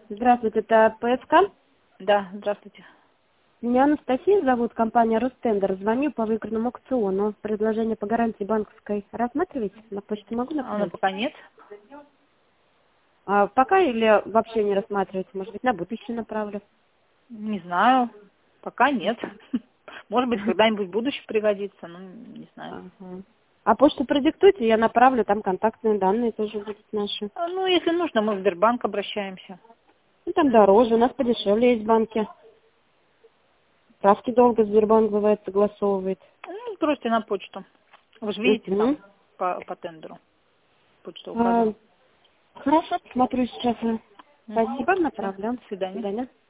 Здравствуйте, это ПСК. Да, здравствуйте. Меня Анастасия зовут, компания Ростендер. Звоню по выигранному аукциону. Предложение по гарантии банковской рассматриваете? На почту могу А она направить? пока нет? А пока или вообще не рассматриваете? Может быть, на будущее направлю? Не знаю. Пока нет. Может быть, когда-нибудь в будущем пригодится, ну, не знаю. Ага. А почту продиктуйте, я направлю, там контактные данные тоже будут наши. Ну, если нужно, мы в Сбербанк обращаемся. Ну, там дороже, у нас подешевле есть банки. Справки долго Сбербанк бывает согласовывает. Ну, сбросьте на почту. Вы же видите Угу. там по тендеру. Почту А, указана. хорошо, смотрю сейчас. Угу. Спасибо, Все. направлю. До До свидания. свидания.